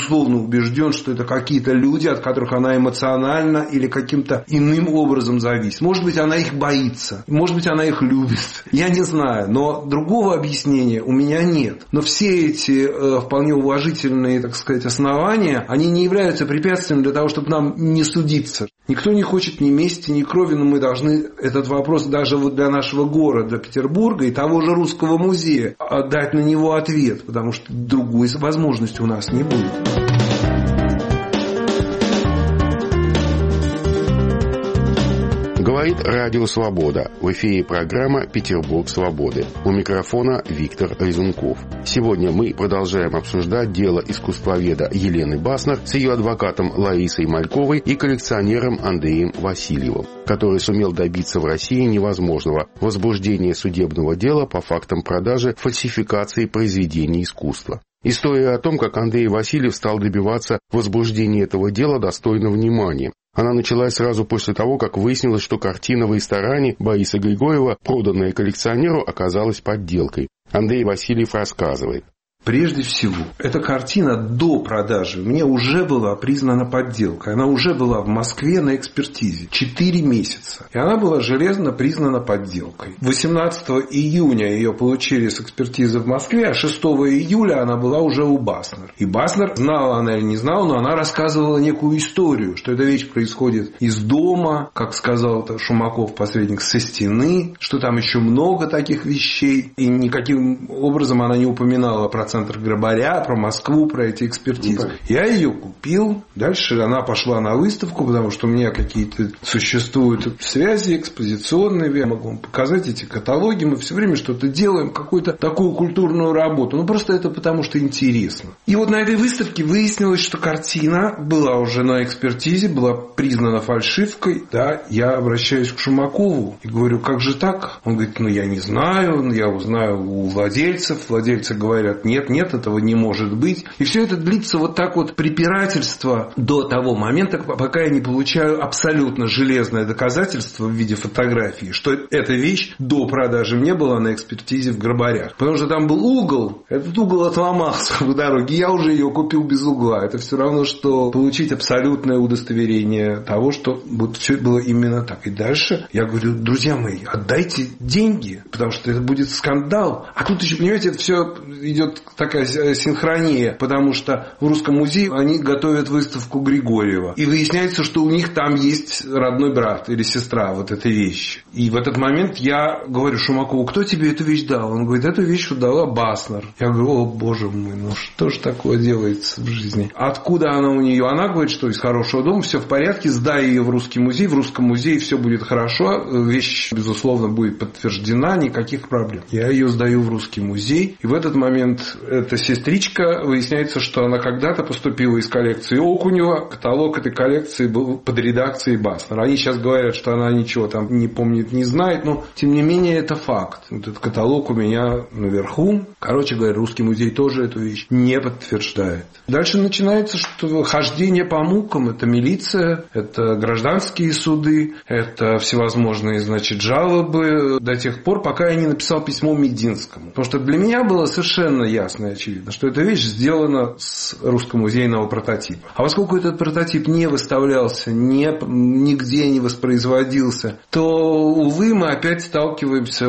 убежден, что это какие-то люди, от которых она эмоционально или каким-то иным образом зависит. Может быть, она их боится, может быть, она их любит. Я не знаю, но другого объяснения у меня нет. Но все эти вполне уважительные, так сказать, основания, они не являются препятствием для того, чтобы нам не судиться. Никто не хочет ни мести, ни крови, но мы должны этот вопрос даже вот для нашего города Петербурга и того же Русского музея дать на него ответ, потому что другой возможности у нас не будет. Говорит Радио Свобода. В эфире программа «Петербург свободы». У микрофона Виктор Резунков. Сегодня мы продолжаем обсуждать дело искусствоведа Елены Баснер с ее адвокатом Ларисой Мальковой и коллекционером Андреем Васильевым, который сумел добиться в России невозможного – возбуждения судебного дела по фактам продажи фальсификации произведений искусства. История о том, как Андрей Васильев стал добиваться возбуждения этого дела, достойна внимания. Она началась сразу после того, как выяснилось, что картина в ресторане Бориса Григорьева, проданная коллекционеру, оказалась подделкой. Андрей Васильев рассказывает. Прежде всего, эта картина до продажи мне уже была признана подделкой. Она уже была в Москве на экспертизе 4 месяца. И она была железно признана подделкой. 18 июня ее получили с экспертизы в Москве, а 6 июля она была уже у Баснер. И Баснер, знала она или не знала, но она рассказывала некую историю, что эта вещь происходит из дома, как сказал Шумаков, посредник, со стены, что там еще много таких вещей. И никаким образом она не упоминала про центр Грабаря, про Москву, про эти экспертизы. Я ее купил. Дальше она пошла на выставку, потому что у меня какие-то существуют связи экспозиционные. Я могу вам показать эти каталоги. Мы все время что-то делаем, какую-то такую культурную работу. Ну, просто это потому, что интересно. И вот на этой выставке выяснилось, что картина была уже на экспертизе, была признана фальшивкой. Да, я обращаюсь к Шумакову и говорю, как же так? Он говорит, я не знаю, я узнаю у владельцев. Владельцы говорят, нет, этого не может быть. И все это длится вот так вот препирательство до того момента, пока я не получаю абсолютно железное доказательство в виде фотографии, что эта вещь до продажи мне была на экспертизе в Грабарях. Потому что там был угол, этот угол отломался в дороге, я уже ее купил без угла. Это все равно, что получить абсолютное удостоверение того, что вот все было именно так. И дальше я говорю, друзья мои, отдайте деньги, потому что это будет скандал. А тут еще, понимаете, это все идет такая синхрония, потому что в Русском музее они готовят выставку Григорьева. И выясняется, что у них там есть родной брат или сестра вот этой вещи. И в этот момент я говорю Шумакову, кто тебе эту вещь дал? Он говорит, эту вещь дала Баснер. Я говорю, о боже мой, что же такое делается в жизни? Откуда она у нее? Она говорит, что из хорошего дома, все в порядке, сдай ее в Русский музей, в Русском музее все будет хорошо, вещь, безусловно, будет подтверждена, никаких проблем. Я ее сдаю в Русский музей, и в этот момент эта сестричка, выясняется, что она когда-то поступила из коллекции Окунева, каталог этой коллекции был под редакцией Баснер. Они сейчас говорят, что она ничего там не помнит, не знает, но тем не менее это факт. Вот этот каталог у меня наверху. Короче говоря, Русский музей тоже эту вещь не подтверждает. Дальше начинается, что хождение по мукам, это милиция, это гражданские суды, это всевозможные, жалобы до тех пор, пока я не написал письмо Мединскому. Потому что для меня было совершенно ясно и очевидно, что эта вещь сделана с русскомузейного прототипа. А поскольку этот прототип не выставлялся, нигде не воспроизводился, то, увы, мы опять сталкиваемся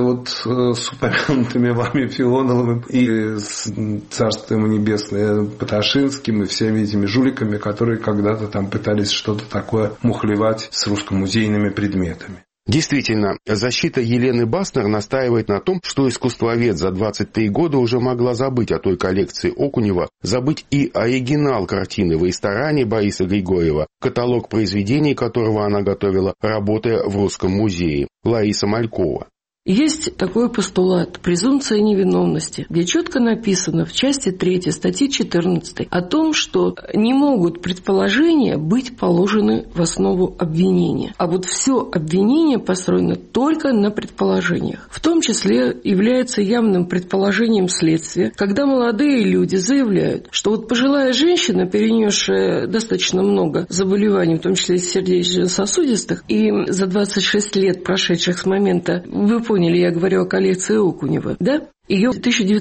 с упомянутыми вами Филоновым и с Царством Небесное Поташинским и всеми этими жуликами, которые когда-то там пытались что-то такое мухлевать с русскомузейными предметами. Действительно, защита Елены Баснер настаивает на том, что искусствовед за 23 года уже могла забыть о той коллекции Окунева, забыть и оригинал картины в ресторане Бориса Григорьева, каталог произведений которого она готовила, работая в Русском музее. Лариса Малькова. Есть такой постулат презумпция невиновности, где четко написано в части 3 статьи 14 о том, что не могут предположения быть положены в основу обвинения. А вот все обвинение построено только на предположениях. В том числе является явным предположением следствия, когда молодые люди заявляют, что пожилая женщина, перенесшая достаточно много заболеваний, в том числе сердечно-сосудистых, и за 26 лет, прошедших с момента выпуска поняли, я говорю о коллекции Окунева, да? Ее в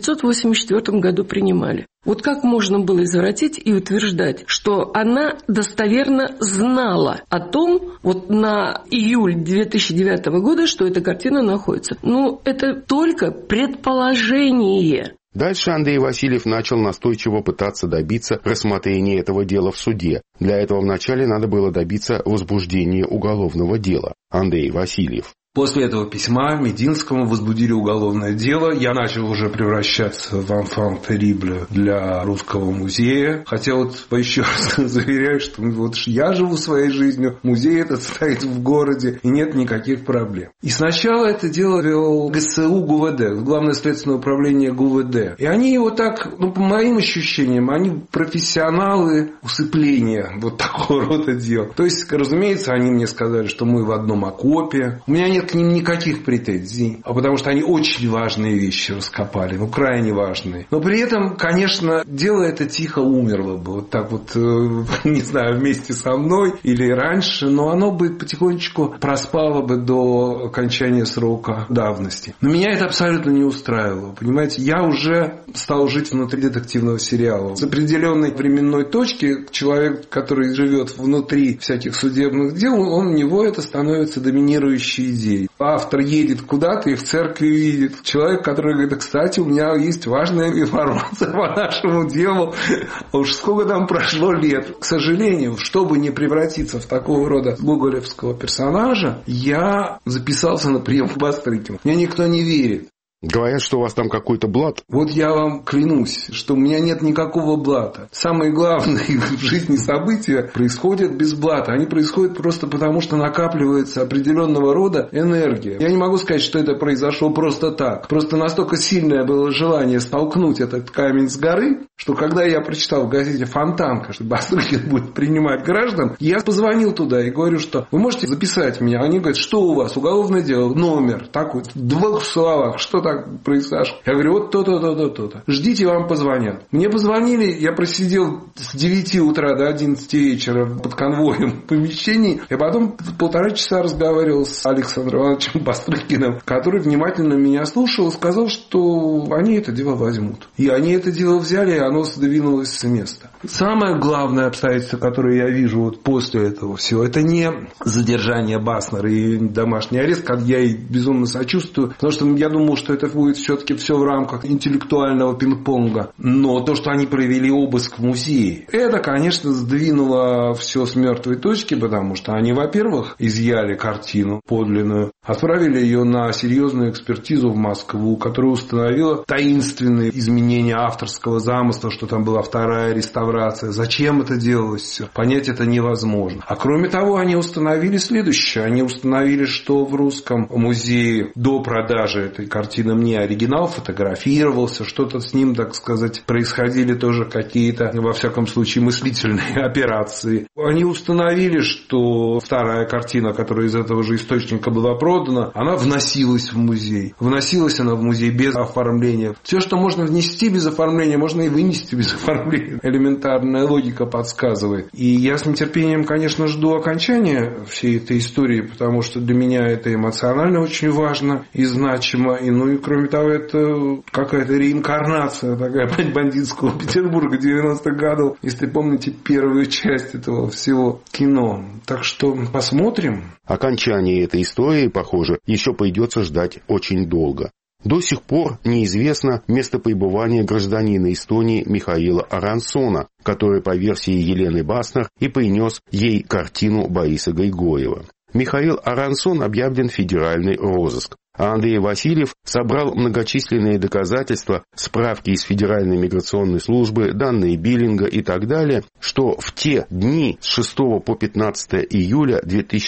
1984 году принимали. Вот как можно было извратить и утверждать, что она достоверно знала о том, вот на июль 2009 года, что эта картина находится? Ну, это только предположение. Дальше Андрей Васильев начал настойчиво пытаться добиться рассмотрения этого дела в суде. Для этого вначале надо было добиться возбуждения уголовного дела. Андрей Васильев. После этого письма Мединскому возбудили уголовное дело. Я начал уже превращаться в enfant terrible для Русского музея. Хотя вот еще раз заверяю, что вот я живу своей жизнью, музей этот стоит в городе, и нет никаких проблем. И сначала это дело вел ГСУ ГУВД, Главное следственное управление ГУВД. И они его так, по моим ощущениям, они профессионалы усыпления вот такого рода дел. То есть, разумеется, они мне сказали, что мы в одном окопе. У меня нет к ним никаких претензий, потому что они очень важные вещи раскопали, крайне важные. Но при этом, конечно, дело это тихо умерло бы, вот так вот, не знаю, вместе со мной или раньше, но оно бы потихонечку проспало бы до окончания срока давности. Но меня это абсолютно не устраивало, понимаете, я уже стал жить внутри детективного сериала. С определенной временной точки человек, который живет внутри всяких судебных дел, у него это становится доминирующей идеей. Автор едет куда-то и в церкви видит человек, который говорит: кстати, у меня есть важная информация по нашему делу. А уж сколько там прошло лет. К сожалению, чтобы не превратиться в такого рода гоголевского персонажа, я записался на прием к Бастрыкину. Мне никто не верит. Говорят, что у вас там какой-то блат. Вот я вам клянусь, что у меня нет никакого блата. Самые главные в жизни события происходят без блата. Они происходят просто потому, что накапливается определенного рода энергия. Я не могу сказать, что это произошло просто так. Просто настолько сильное было желание столкнуть этот камень с горы, что когда я прочитал в газете «Фонтанка», что Бастрыкин будет принимать граждан, я позвонил туда и говорю, что вы можете записать меня. Они говорят: что у вас? Уголовное дело, номер. Так вот, в 2 словах, что так произошло. Я говорю: вот то-то. Ждите, вам позвонят. Мне позвонили, я просидел с 9 утра до 11 вечера под конвоем в помещении, и потом 1,5 часа разговаривал с Александром Ивановичем Бастрыкиным, который внимательно меня слушал и сказал, что они это дело возьмут. И они это дело взяли, и оно сдвинулось с места. Самое главное обстоятельство, которое я вижу вот после этого всего, это не задержание Баснера и домашний арест, как я и безумно сочувствую, потому что я думал, что это будет все-таки все в рамках интеллектуального пинг-понга. Но то, что они провели обыск в музее, это, конечно, сдвинуло все с мертвой точки, потому что они, во-первых, изъяли картину подлинную, отправили ее на серьезную экспертизу в Москву, которая установила таинственные изменения авторского замысла, что там была вторая реставрация. Зачем это делалось все? Понять это невозможно. А кроме того, они установили следующее. Они установили, что в Русском музее до продажи этой картины мне оригинал фотографировался, что-то с ним, так сказать, происходили тоже какие-то, во всяком случае, мыслительные операции. Они установили, что вторая картина, которая из этого же источника была продана, она вносилась в музей. Вносилась она в музей без оформления. Все, что можно внести без оформления, можно и вынести без оформления. Элементарная логика подсказывает. И я с нетерпением, конечно, жду окончания всей этой истории, потому что для меня это эмоционально очень важно и значимо. И, ну и кроме того, это какая-то реинкарнация такая бандитского Петербурга 90-х годов, если помните первую часть этого всего кино. Так что посмотрим. Окончание этой истории, похоже, еще придется ждать очень долго. До сих пор неизвестно место пребывания гражданина Эстонии Михаила Арансона, который, по версии Елены Баснер, и принес ей картину Бориса Григорьева. Михаил Арансон объявлен в федеральный розыск, а Андрей Васильев собрал многочисленные доказательства, справки из Федеральной миграционной службы, данные биллинга и так далее, что в те дни с 6 по 15 июля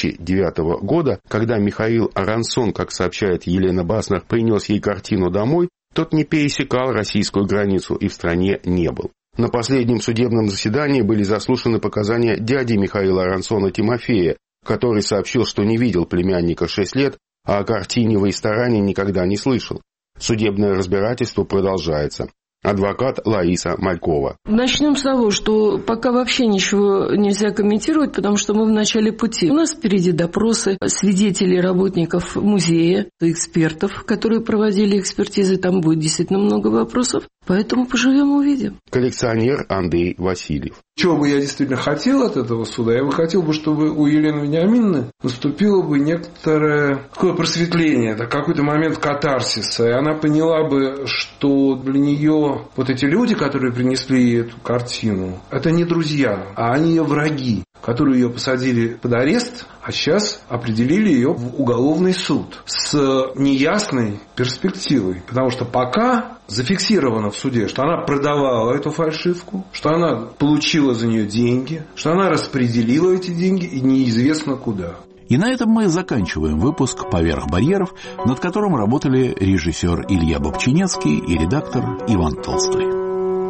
2009 года, когда Михаил Арансон, как сообщает Елена Баснер, принес ей картину домой, тот не пересекал российскую границу и в стране не был. На последнем судебном заседании были заслушаны показания дяди Михаила Арансона Тимофея, который сообщил, что не видел племянника 6 лет, а о картине в ресторане никогда не слышал. Судебное разбирательство продолжается. адвокат Лариса Малькова. Начнем с того, что пока вообще ничего нельзя комментировать, потому что мы в начале пути. У нас впереди допросы свидетелей, работников музея, экспертов, которые проводили экспертизы. Там будет действительно много вопросов. Поэтому поживем, увидим. Коллекционер Андрей Васильев. Чего бы я действительно хотел от этого суда? Я бы хотел, чтобы у Елены Вениаминовны наступило бы некоторое такое просветление, какой-то момент катарсиса. И она поняла бы, что для нее вот эти люди, которые принесли эту картину, это не друзья, а они ее враги, которые ее посадили под арест, а сейчас определили ее в уголовный суд с неясной перспективой. Потому что пока зафиксировано в суде, что она продавала эту фальшивку, что она получила за нее деньги, что она распределила эти деньги и неизвестно куда. И на этом мы заканчиваем выпуск «Поверх барьеров», над которым работали режиссер Илья Бобчинецкий и редактор Иван Толстой.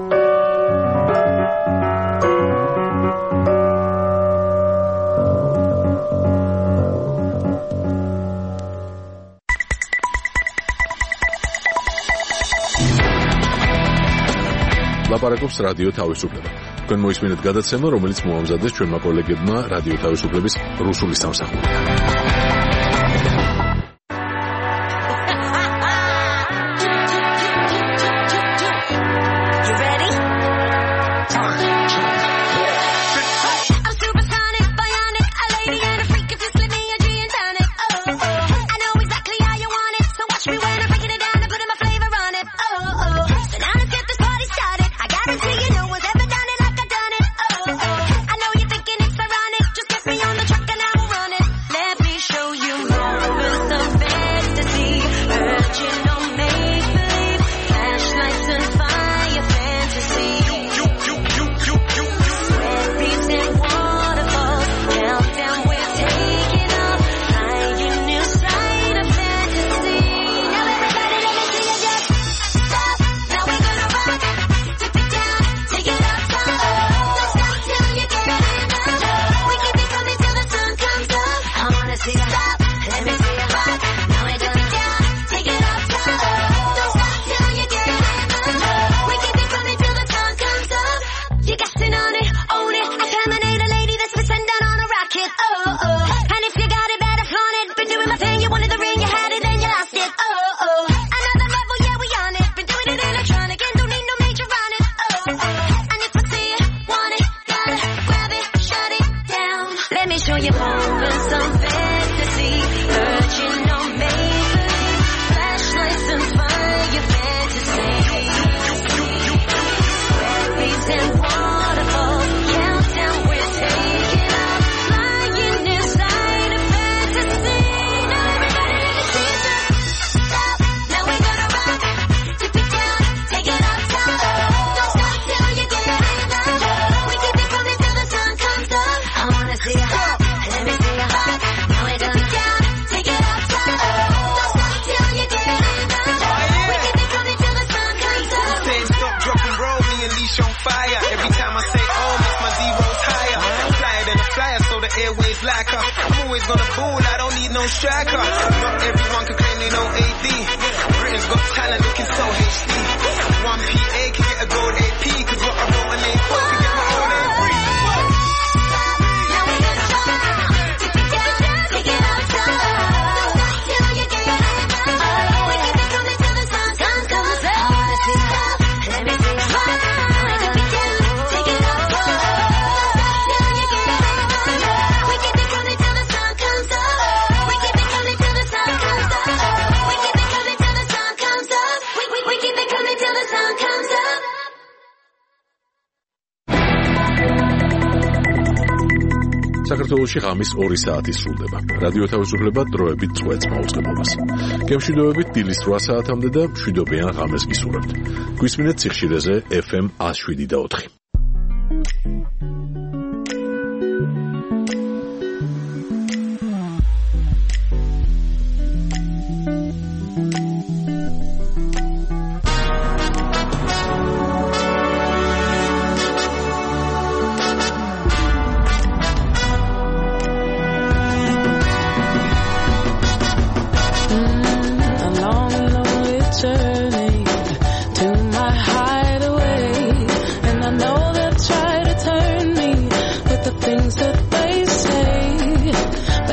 ლაპარაკობს რადიო თავისუფლება. თქვენ მოისმინეთ გადაცემა, რომელიც მოამზადეს ჩვენმა კოლეგებმა რადიო თავისუფლების რუსული სამსახურიდან. საქართველოში ღამის 2 საათი სრულდება. რადიო თავისუფლება დროებით წვეთს მაუწყებლობას. გემშვიდობებით დილის 8 საათამდე და მშვიდობიან ღამეს გისურვებთ. გვისმინეთ სიხშირეზე FM 107.4. Journey to my heart.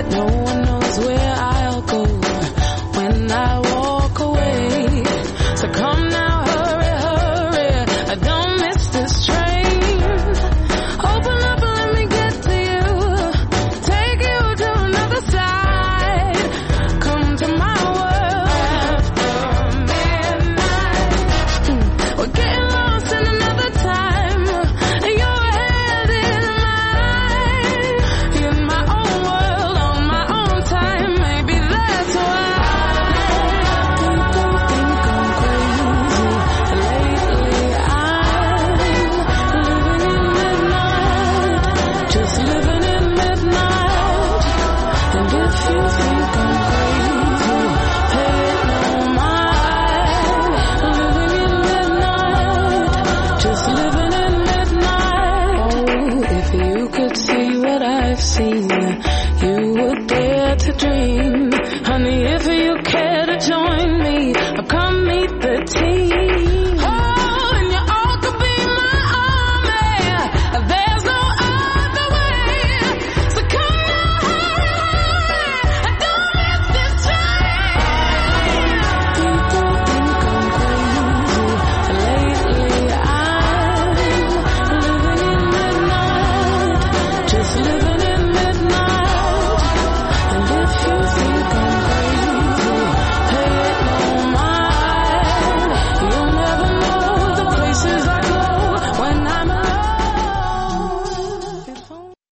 No one knows where I'll go when I walk away. So come now, hurry, hurry, I don't miss this train. Open up and let me get to you, take you to another side. Come to my world after midnight. We're getting lost in another time. Your hand in mine, in my own world, on my own time. Maybe that's why people think I'm crazy. Lately I'm living in midnight, just living in midnight. And if you think I'm crazy, pay no mind. Living in midnight, just living in midnight. Oh, if you could see what I've seen,